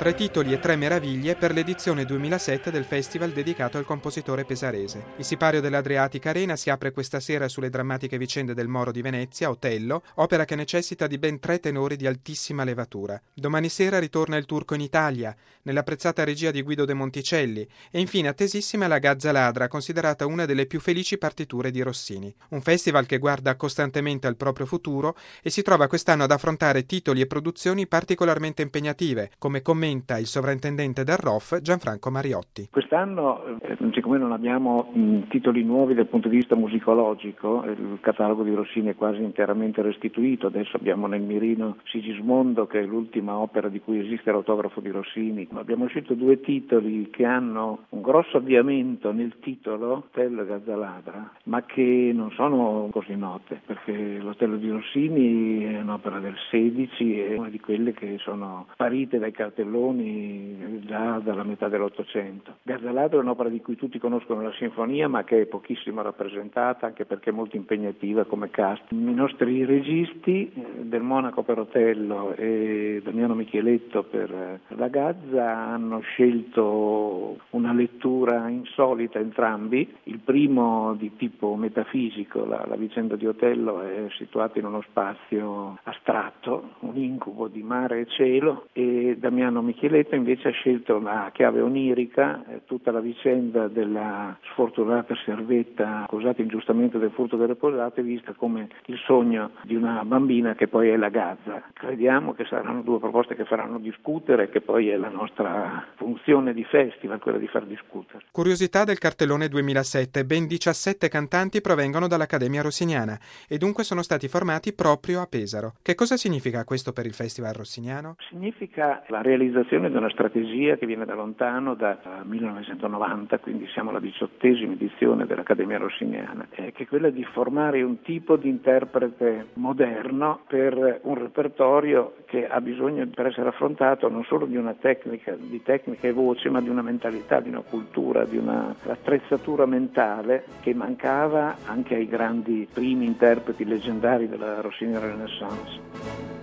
3 titoli e 3 meraviglie per l'edizione 2007 del festival dedicato al compositore pesarese. Il sipario dell'Adriatic Arena si apre questa sera sulle drammatiche vicende del Moro di Venezia, Otello, opera che necessita di ben 3 tenori di altissima levatura. Domani sera ritorna il Turco in Italia, nell'apprezzata regia di Guido De Monticelli, e infine attesissima la Gazza Ladra, considerata una delle più felici partiture di Rossini. Un festival che guarda costantemente al proprio futuro e si trova quest'anno ad affrontare titoli e produzioni particolarmente impegnative, come commenta il sovrintendente del ROF Gianfranco Mariotti. Quest'anno, siccome non abbiamo titoli nuovi dal punto di vista musicologico, il catalogo di Rossini è quasi interamente restituito. Adesso abbiamo nel mirino Sigismondo, che è l'ultima opera di cui esiste l'autografo di Rossini. Abbiamo scelto 2 titoli che hanno un grosso avviamento nel titolo, Otello e Gazza Ladra, ma che non sono così note, perché l'Otello di Rossini è un'opera del 16 e una di quelle che sono sparite dai cartelloni già dalla metà dell'Ottocento. Gazza Ladra è un'opera di cui tutti conoscono la sinfonia, ma che è pochissimo rappresentata, anche perché è molto impegnativa come cast. I nostri registi, Del Monaco per Otello e Damiano Micheletto per la Gazza, hanno scelto una lettura insolita entrambi. Il primo di tipo metafisico, la vicenda di Otello è situata in uno spazio astratto, un incubo di mare e cielo, e Damiano Micheletto invece ha scelto la chiave onirica, tutta la vicenda della sfortunata servetta accusata ingiustamente del furto delle posate, vista come il sogno di una bambina che poi è la Gazza. Crediamo che saranno 2 proposte che faranno discutere, che poi è la nostra funzione di festival, quella di far discutere. Curiosità del cartellone 2007, ben 17 cantanti provengono dall'Accademia Rossiniana e dunque sono stati formati proprio a Pesaro. Che cosa significa questo per il Festival Rossiniano? Significa la realizzazione di una strategia che viene da lontano, da 1990, quindi siamo alla 18ª edizione dell'Accademia Rossiniana, che è quella di formare un tipo di interprete moderno per un repertorio che ha bisogno, per essere affrontato, non solo di una tecnica e voce, ma di una mentalità, di una cultura, di una attrezzatura mentale che mancava anche ai grandi primi interpreti leggendari della Rossini Renaissance.